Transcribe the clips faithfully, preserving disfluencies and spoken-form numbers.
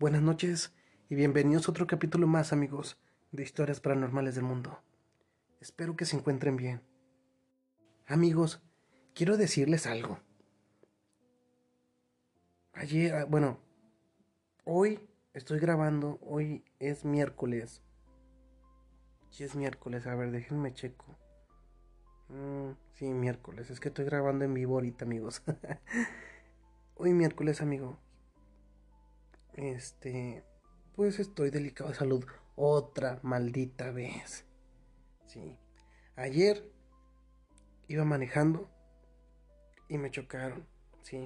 Buenas noches y bienvenidos a otro capítulo más, amigos, de Historias Paranormales del Mundo. Espero que se encuentren bien. Amigos, quiero decirles algo. Ayer, ah, bueno, hoy estoy grabando, hoy es miércoles. Sí es miércoles, a ver, déjenme checo. Mm, sí, miércoles, es que estoy grabando en vivo ahorita, amigos. Hoy miércoles, amigo. Este, pues estoy delicado de salud otra maldita vez. Sí. Ayer iba manejando y me chocaron, sí.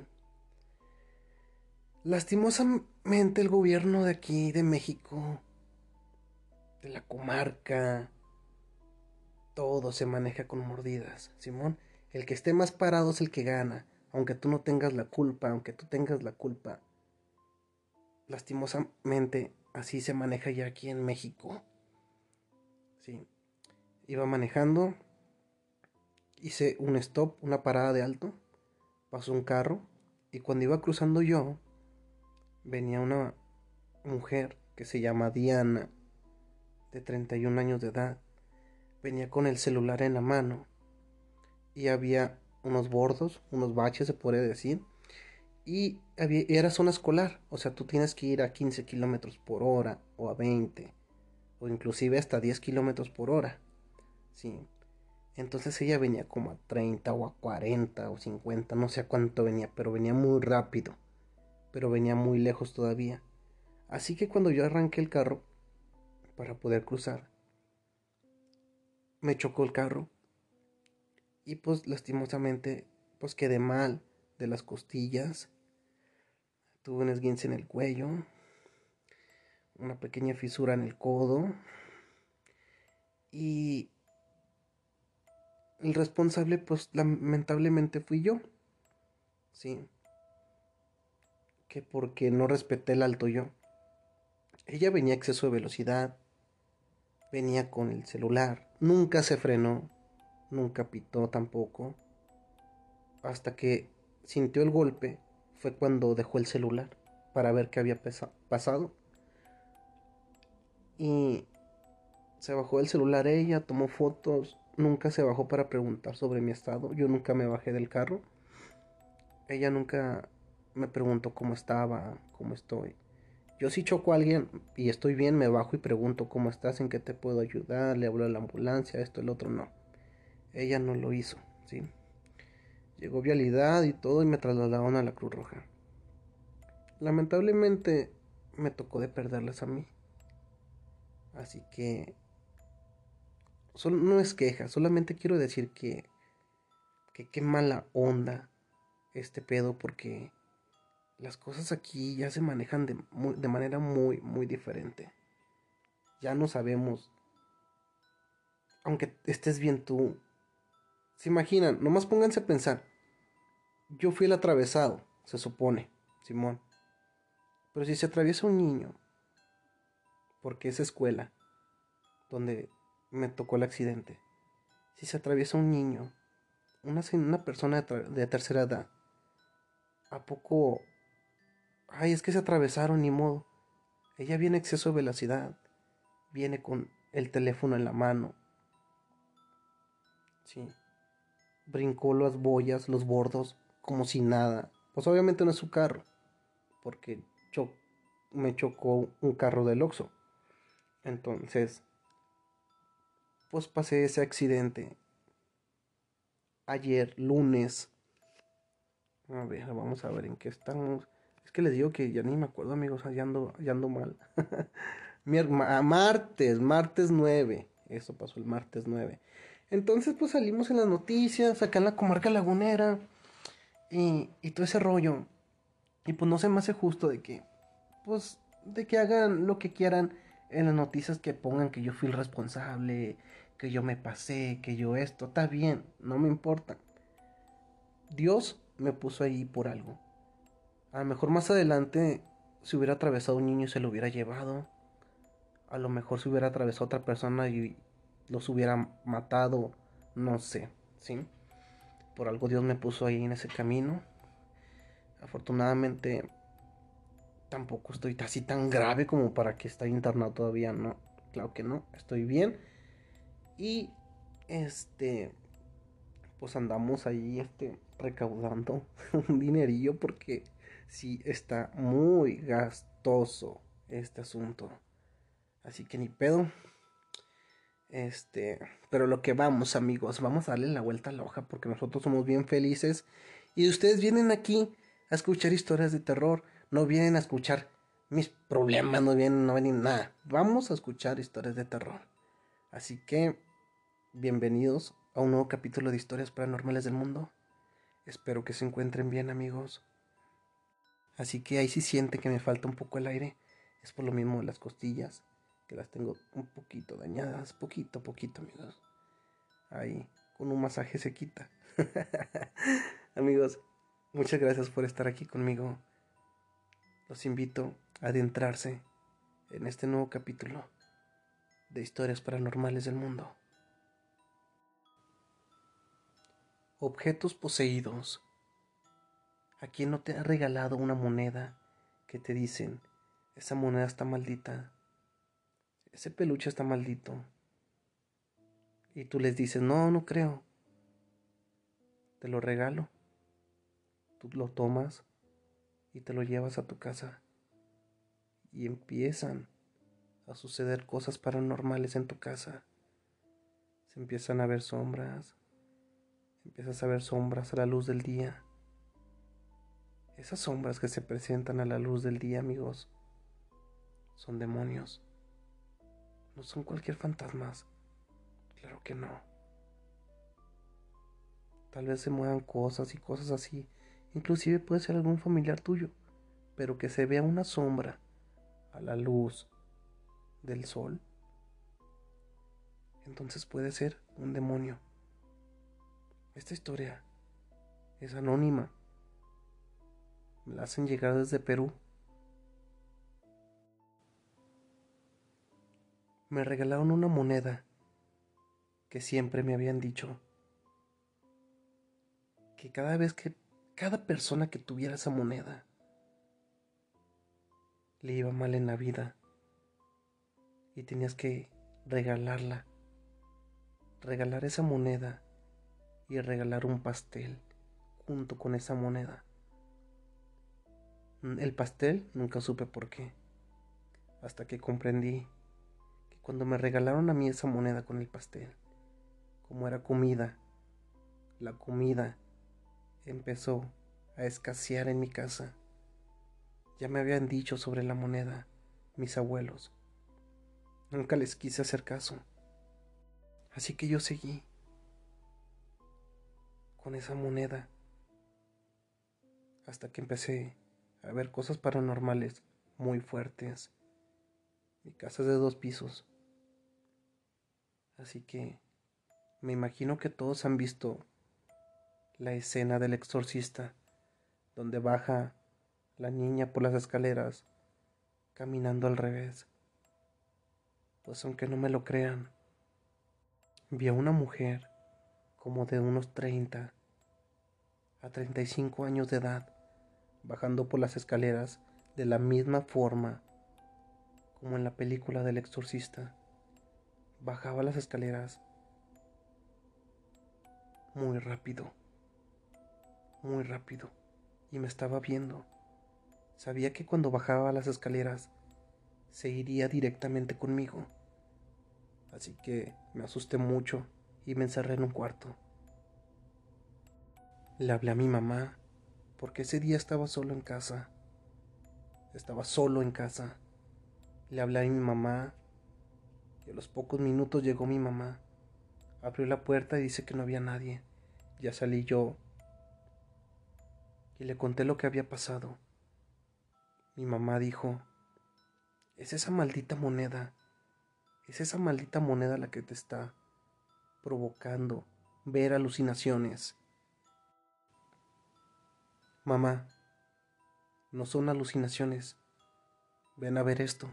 Lastimosamente el gobierno de aquí, de México, de la comarca, todo se maneja con mordidas, Simón. El que esté más parado es el que gana, aunque tú no tengas la culpa, aunque tú tengas la culpa. Lastimosamente así se maneja ya aquí en México, sí. Iba manejando, hice un stop, una parada de alto, pasó un carro y cuando iba cruzando yo, venía una mujer que se llama Diana, de treinta y un años de edad. Venía con el celular en la mano y había unos bordos, unos baches se podría decir, y había, era zona escolar, o sea, tú tienes que ir a quince kilómetros por hora o a veinte o inclusive hasta diez kilómetros por hora, sí. Entonces ella venía como a treinta o a cuarenta o cincuenta, no sé a cuánto venía, pero venía muy rápido, pero venía muy lejos todavía. Así que cuando yo arranqué el carro para poder cruzar, me chocó el carro y pues lastimosamente pues quedé mal de las costillas, tuve un esguince en el cuello, una pequeña fisura en el codo y el responsable pues lamentablemente fui yo, sí, que porque no respeté el alto yo. Ella venía a exceso de velocidad, venía con el celular, nunca se frenó, nunca pitó tampoco, hasta que sintió el golpe fue cuando dejó el celular para ver qué había pesa- pasado. Y se bajó del celular ella, tomó fotos, nunca se bajó para preguntar sobre mi estado. Yo nunca me bajé del carro. Ella nunca me preguntó cómo estaba, cómo estoy. Yo si choco a alguien y estoy bien, me bajo y pregunto cómo estás, en qué te puedo ayudar, le hablo a la ambulancia, esto, el otro, no. Ella no lo hizo, ¿sí? Llegó vialidad y todo y me trasladaron a la Cruz Roja. Lamentablemente me tocó de perderlas a mí. Así que solo, no es queja, solamente quiero decir que que qué mala onda este pedo porque las cosas aquí ya se manejan de, muy, de manera muy, muy diferente. Ya no sabemos, aunque estés bien tú, se imaginan, nomás pónganse a pensar, yo fui el atravesado, se supone, Simón, pero si se atraviesa un niño, porque es escuela donde me tocó el accidente, si se atraviesa un niño, una, una persona de, de tercera edad, ¿a poco? Ay, es que se atravesaron, ni modo. Ella viene a exceso de velocidad, viene con el teléfono en la mano, sí, brincó las boyas, los bordos, como si nada. Pues obviamente no es su carro, porque cho me chocó un carro del Oxxo. Entonces, pues pasé ese accidente ayer, lunes. A ver, vamos a ver en qué estamos. Es que les digo que ya ni me acuerdo, amigos, ya ando, ya ando mal. Mier martes, martes nueve. Eso pasó el martes nueve. Entonces, pues salimos en las noticias, acá en la comarca lagunera. Y, y todo ese rollo. Y pues no se me hace justo de que, pues, de que hagan lo que quieran en las noticias, que pongan que yo fui el responsable, que yo me pasé, que yo esto. Está bien, no me importa. Dios me puso ahí por algo. A lo mejor más adelante se hubiera atravesado un niño y se lo hubiera llevado. A lo mejor se hubiera atravesado otra persona y los hubiera matado. No sé, ¿sí? Por algo Dios me puso ahí en ese camino. Afortunadamente, tampoco estoy así tan grave como para que esté internado todavía, no. Claro que no, estoy bien. Y este, pues andamos ahí este, recaudando un dinerillo porque sí está muy gastoso este asunto. Así que ni pedo. Este, pero lo que vamos, amigos, vamos a darle la vuelta a la hoja porque nosotros somos bien felices y ustedes vienen aquí a escuchar historias de terror, no vienen a escuchar mis problemas, no vienen, no vienen nada. Vamos a escuchar historias de terror. Así que bienvenidos a un nuevo capítulo de Historias Paranormales del Mundo. Espero que se encuentren bien, amigos. Así que ahí sí siente que me falta un poco el aire. Es por lo mismo de las costillas, que las tengo un poquito dañadas, poquito, poquito, amigos. Ahí, con un masaje se quita. Amigos, muchas gracias por estar aquí conmigo. Los invito a adentrarse en este nuevo capítulo de Historias Paranormales del Mundo. Objetos poseídos. ¿A quién no te ha regalado una moneda que te dicen, esa moneda está maldita, ese peluche está maldito? Y tú les dices, no, no creo, te lo regalo. Tú lo tomas y te lo llevas a tu casa. Y empiezan a suceder cosas paranormales en tu casa. Se empiezan a ver sombras, empiezas a ver sombras a la luz del día. Esas sombras que se presentan a la luz del día, amigos, son demonios. No son cualquier fantasmas. Claro que no. Tal vez se muevan cosas y cosas así. Inclusive puede ser algún familiar tuyo. Pero que se vea una sombra a la luz del sol, entonces puede ser un demonio. Esta historia es anónima. Me la hacen llegar desde Perú. Me regalaron una moneda que siempre me habían dicho que cada vez que cada persona que tuviera esa moneda le iba mal en la vida y tenías que regalarla, regalar esa moneda y regalar un pastel junto con esa moneda. El pastel nunca supe por qué, hasta que comprendí que cuando me regalaron a mí esa moneda con el pastel, como era comida, la comida empezó a escasear en mi casa. Ya me habían dicho sobre la moneda mis abuelos. Nunca les quise hacer caso. Así que yo seguí con esa moneda hasta que empecé a ver cosas paranormales muy fuertes. Mi casa es de dos pisos. Así que me imagino que todos han visto la escena del exorcista, donde baja la niña por las escaleras caminando al revés. Pues aunque no me lo crean, vi a una mujer como de unos treinta a treinta y cinco años de edad bajando por las escaleras de la misma forma como en la película del exorcista. Bajaba las escaleras muy rápido, muy rápido, y me estaba viendo. Sabía que cuando bajaba las escaleras se iría directamente conmigo. Así que me asusté mucho y me encerré en un cuarto. Le hablé a mi mamá porque ese día estaba solo en casa. Estaba solo en casa. Le hablé a mi mamá y a los pocos minutos llegó mi mamá. Abrió la puerta y dice que no había nadie. Ya salí yo y le conté lo que había pasado. Mi mamá dijo, es esa maldita moneda, es esa maldita moneda la que te está provocando ver alucinaciones. Mamá, no son alucinaciones, ven a ver esto.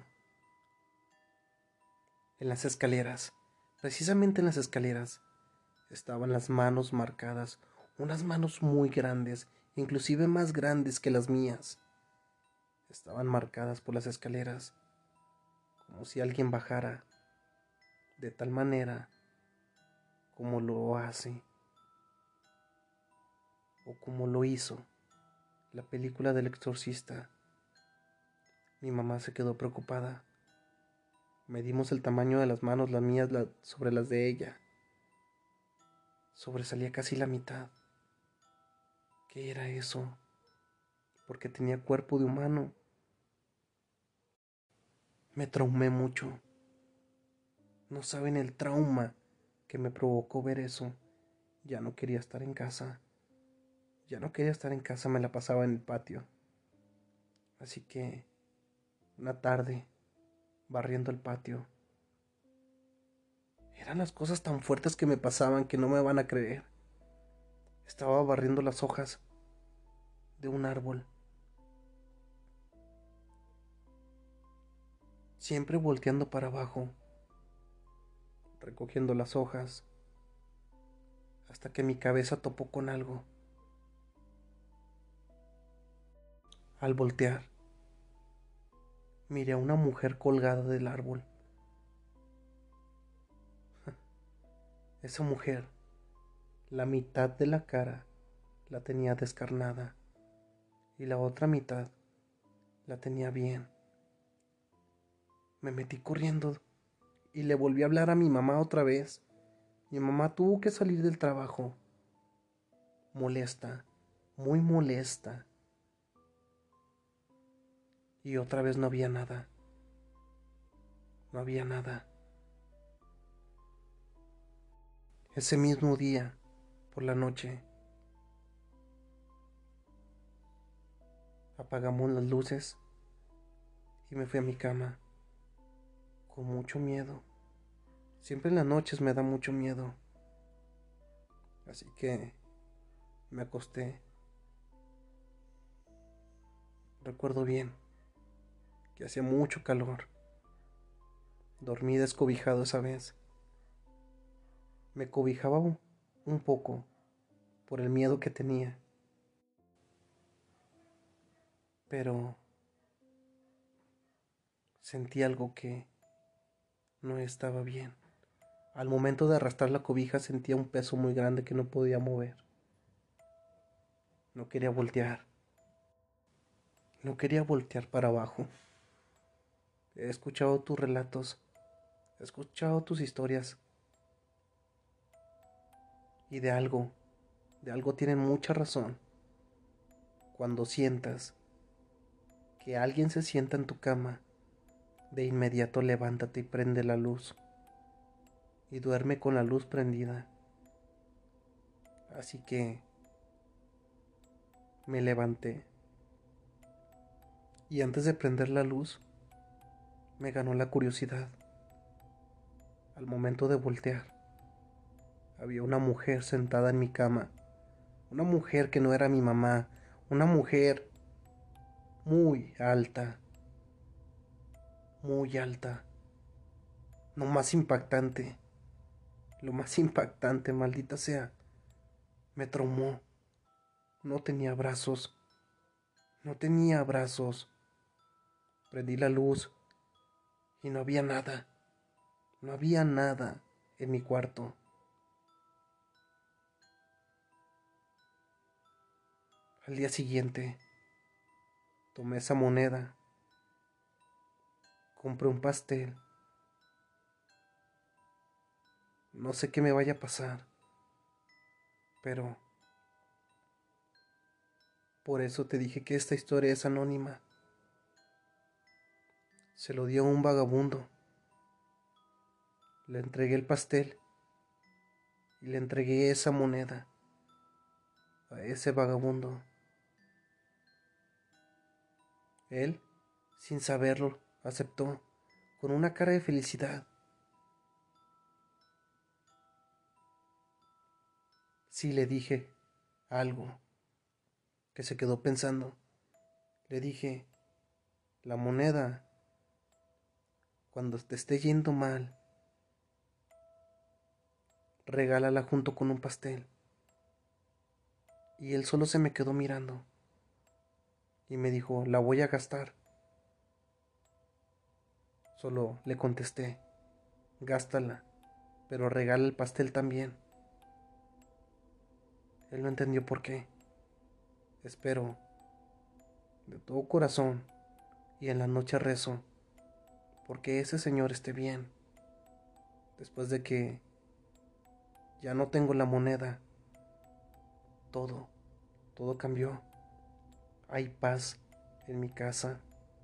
En las escaleras, precisamente en las escaleras, estaban las manos marcadas, unas manos muy grandes, inclusive más grandes que las mías. estaban marcadas por las escaleras, como si alguien bajara de tal manera como lo hace o como lo hizo la película del exorcista. Mi mamá se quedó preocupada. Medimos el tamaño de las manos, las mías la, sobre las de ella. Sobresalía casi la mitad. ¿Qué era eso? Porque tenía cuerpo de humano. Me traumé mucho. No saben el trauma que me provocó ver eso. Ya no quería estar en casa. Ya no quería estar en casa, me la pasaba en el patio. Así que, una tarde, barriendo el patio, eran las cosas tan fuertes que me pasaban que no me van a creer. Estaba barriendo las hojas de un árbol, siempre volteando para abajo, recogiendo las hojas, hasta que mi cabeza topó con algo. Al voltear, miré a una mujer colgada del árbol. Esa mujer, la mitad de la cara la tenía descarnada y la otra mitad la tenía bien. Me metí corriendo y le volví a hablar a mi mamá otra vez. Mi mamá tuvo que salir del trabajo, molesta, muy molesta. Y otra vez no había nada. No había nada. Ese mismo día, por la noche, apagamos las luces y me fui a mi cama con mucho miedo. Siempre en las noches me da mucho miedo. Así que me acosté. Recuerdo bien que hacía mucho calor. Dormí descobijado esa vez. Me cobijaba un, un poco por el miedo que tenía. Pero sentí algo que no estaba bien. Al momento de arrastrar la cobija sentía un peso muy grande que no podía mover. No quería voltear. No quería voltear para abajo. He escuchado tus relatos. He escuchado tus historias. Y de algo, de algo tienen mucha razón. Cuando sientas que alguien se sienta en tu cama, de inmediato levántate y prende la luz. Y duerme con la luz prendida. Así que me levanté. Y antes de prender la luz, me ganó la curiosidad. Al momento de voltear, había una mujer sentada en mi cama. Una mujer que no era mi mamá. Una mujer muy alta. Muy alta. Lo más impactante. Lo más impactante, maldita sea. Me traumó. No tenía brazos. No tenía brazos. Prendí la luz y no había nada. No había nada en mi cuarto. Al día siguiente, tomé esa moneda, compré un pastel. No sé qué me vaya a pasar, pero por eso te dije que esta historia es anónima. Se lo dio a un vagabundo. Le entregué el pastel y le entregué esa moneda a ese vagabundo. Él, sin saberlo, aceptó con una cara de felicidad. Sí, le dije algo que se quedó pensando. Le dije, la moneda, cuando te esté yendo mal, regálala junto con un pastel. Y él solo se me quedó mirando y me dijo, la voy a gastar. Solo le contesté, gástala, pero regala el pastel también. Él no entendió por qué. Espero, de todo corazón, y en la noche rezo, porque ese señor esté bien. Después de que ya no tengo la moneda, todo, todo cambió. Hay paz en mi casa.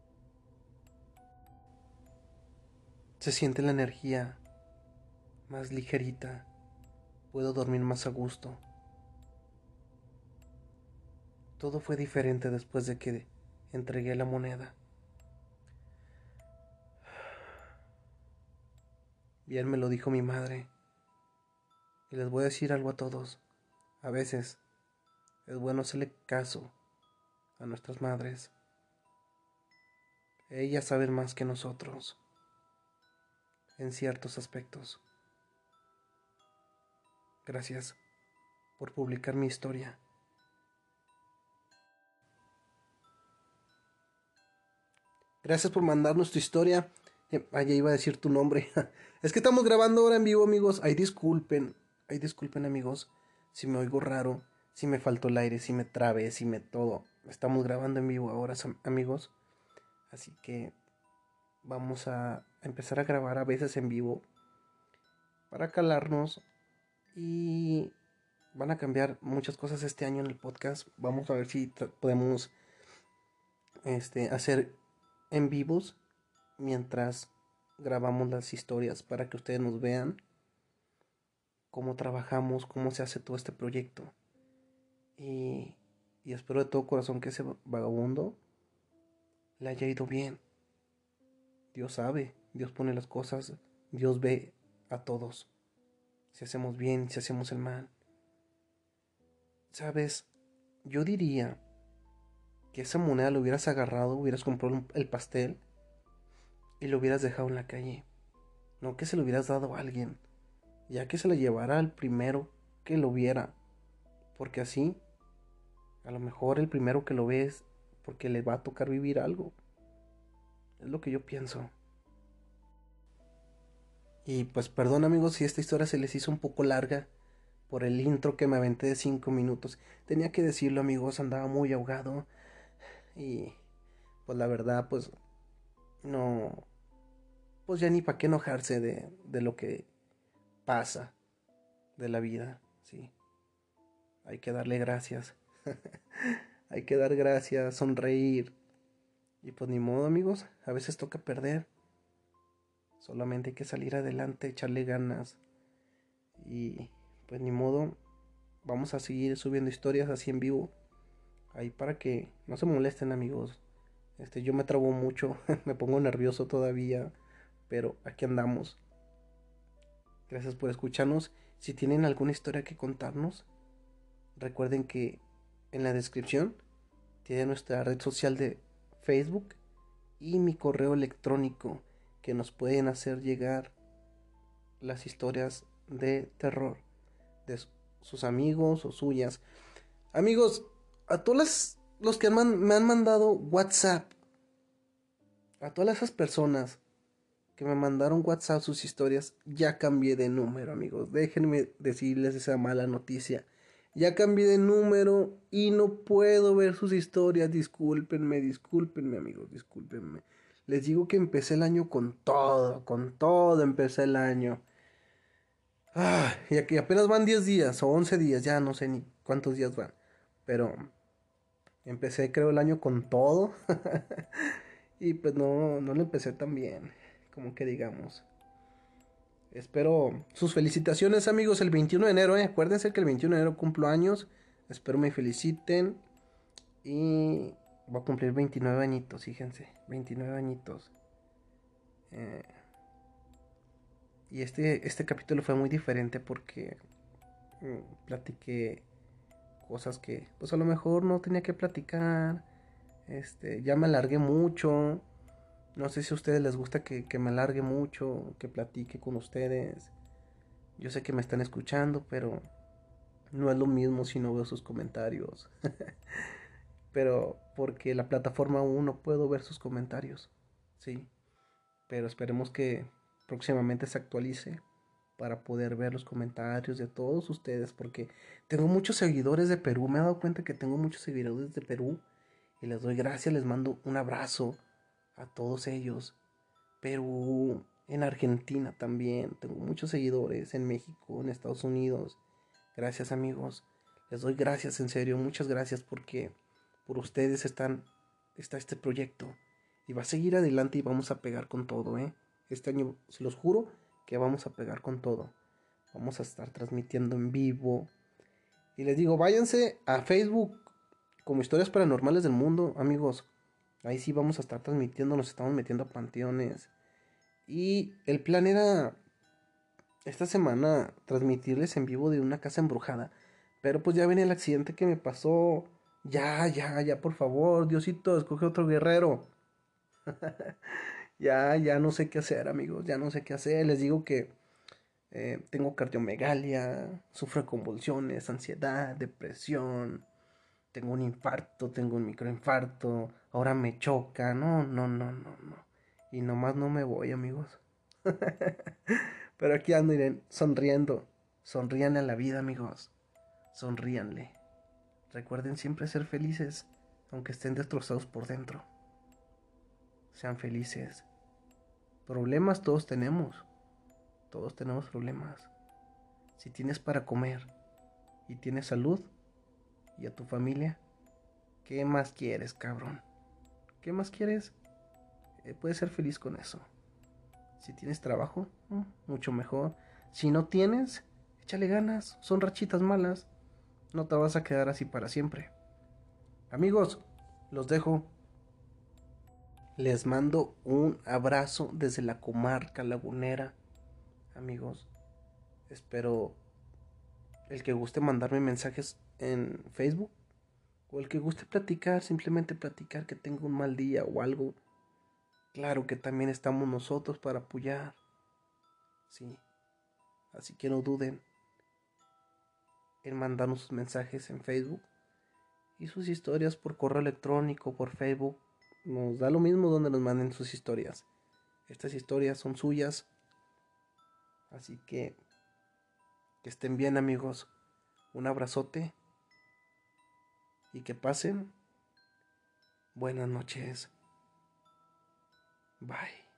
Se siente la energía más ligerita. Puedo dormir más a gusto. Todo fue diferente después de que entregué la moneda. Bien me lo dijo mi madre. Y les voy a decir algo a todos. A veces es bueno hacerle caso a nuestras madres. Ellas saben más que nosotros en ciertos aspectos. Gracias por publicar mi historia. Gracias por mandarnos tu historia. Eh, ah, ya iba a decir tu nombre. Es que estamos grabando ahora en vivo, amigos. Ay, disculpen. Ay, disculpen, amigos. Si me oigo raro, si me faltó el aire, si me trabé, si me todo. Estamos grabando en vivo ahora, amigos. Así que vamos a empezar a grabar a veces en vivo para calarnos. Y van a cambiar muchas cosas este año en el podcast. Vamos a ver si podemos este, hacer en vivos mientras grabamos las historias para que ustedes nos vean cómo trabajamos, cómo se hace todo este proyecto. Y, y espero de todo corazón que ese vagabundo le haya ido bien. Dios sabe, Dios pone las cosas, Dios ve a todos. Si hacemos bien, si hacemos el mal. ¿Sabes? Yo diría que esa moneda lo hubieras agarrado, hubieras comprado el pastel y lo hubieras dejado en la calle. No que se lo hubieras dado a alguien, ya que se la llevara al primero que lo viera. Porque así, a lo mejor el primero que lo ve es porque le va a tocar vivir algo. Es lo que yo pienso. Y pues perdón, amigos, si esta historia se les hizo un poco larga por el intro que me aventé de cinco minutos. Tenía que decirlo, amigos, andaba muy ahogado. Y pues la verdad, pues no, pues ya ni para qué enojarse de, de lo que pasa de la vida, sí. Hay que darle gracias. Hay que dar gracias, sonreír. Y pues ni modo, amigos, a veces toca perder. Solamente hay que salir adelante, echarle ganas. Y pues ni modo, vamos a seguir subiendo historias así en vivo. Ahí para que no se molesten, amigos. Este, yo me trabo mucho, me pongo nervioso todavía, pero aquí andamos. Gracias por escucharnos. Si tienen alguna historia que contarnos, recuerden que en la descripción tiene nuestra red social de Facebook y mi correo electrónico que nos pueden hacer llegar las historias de terror de sus amigos o suyas. Amigos, a todos los que man, me han mandado WhatsApp, a todas esas personas que me mandaron WhatsApp sus historias, ya cambié de número, amigos. Déjenme decirles esa mala noticia. Ya cambié de número y no puedo ver sus historias. Discúlpenme, discúlpenme, amigos, discúlpenme. Les digo que empecé el año con todo, con todo empecé el año. Ah, y aquí apenas van diez días o once días, ya no sé ni cuántos días van. Pero empecé creo el año con todo. Y pues no, no lo empecé tan bien, como que digamos. Espero sus felicitaciones, amigos, el veintiuno de enero, ¿eh? Acuérdense que el veintiuno de enero cumplo años. Espero me feliciten. Y voy a cumplir veintinueve añitos, fíjense, veintinueve añitos. Eh, y este, este capítulo fue muy diferente porque mm, platiqué cosas que pues a lo mejor no tenía que platicar. Este, ya me alargué mucho. No sé si a ustedes les gusta que, que me alargue mucho, que platique con ustedes. Yo sé que me están escuchando, pero no es lo mismo si no veo sus comentarios. Pero porque la plataforma aún no puedo ver sus comentarios. Sí. pero esperemos que próximamente se actualice para poder ver los comentarios de todos ustedes, porque tengo muchos seguidores de Perú, me he dado cuenta que tengo muchos seguidores de Perú y les doy gracias, les mando un abrazo a todos ellos. Perú, en Argentina también, tengo muchos seguidores, en México, en Estados Unidos. Gracias amigos, les doy gracias en serio, muchas gracias porque por ustedes están, está este proyecto y va a seguir adelante y vamos a pegar con todo, ¿eh? Este año, se los juro que vamos a pegar con todo. Vamos a estar transmitiendo en vivo. Y les digo, váyanse a Facebook como Historias Paranormales del Mundo, amigos. Ahí sí vamos a estar transmitiendo, nos estamos metiendo a panteones. Y el plan era esta semana transmitirles en vivo de una casa embrujada. Pero pues ya viene el accidente que me pasó. Ya, ya, ya, por favor, Diosito, escoge otro guerrero. Ya, ya no sé qué hacer, amigos. Ya no sé qué hacer. Les digo que eh, tengo cardiomegalia, sufro de convulsiones, ansiedad, depresión. Tengo un infarto, tengo un microinfarto. Ahora me choca. No, no, no, no, no. Y nomás no me voy, amigos. Pero aquí ando, miren, sonriendo. Sonrían a la vida, amigos. Sonríanle. Recuerden siempre ser felices, aunque estén destrozados por dentro. Sean felices. Problemas todos tenemos. Todos tenemos problemas. Si tienes para comer y tienes salud y a tu familia, ¿qué más quieres, cabrón? ¿Qué más quieres? Eh, puedes ser feliz con eso. Si tienes trabajo, mm, mucho mejor. Si no tienes, échale ganas. Son rachitas malas. No te vas a quedar así para siempre. Amigos, los dejo. Les mando un abrazo desde la comarca lagunera. Amigos, espero el que guste mandarme mensajes en Facebook o el que guste platicar, simplemente platicar que tengo un mal día o algo. Claro que también estamos nosotros para apoyar. Sí, así que no duden en mandarnos sus mensajes en Facebook y sus historias por correo electrónico, por Facebook. Nos da lo mismo donde nos manden sus historias. Estas historias son suyas. Así que que estén bien, amigos. Un abrazote y que pasen buenas noches. Bye.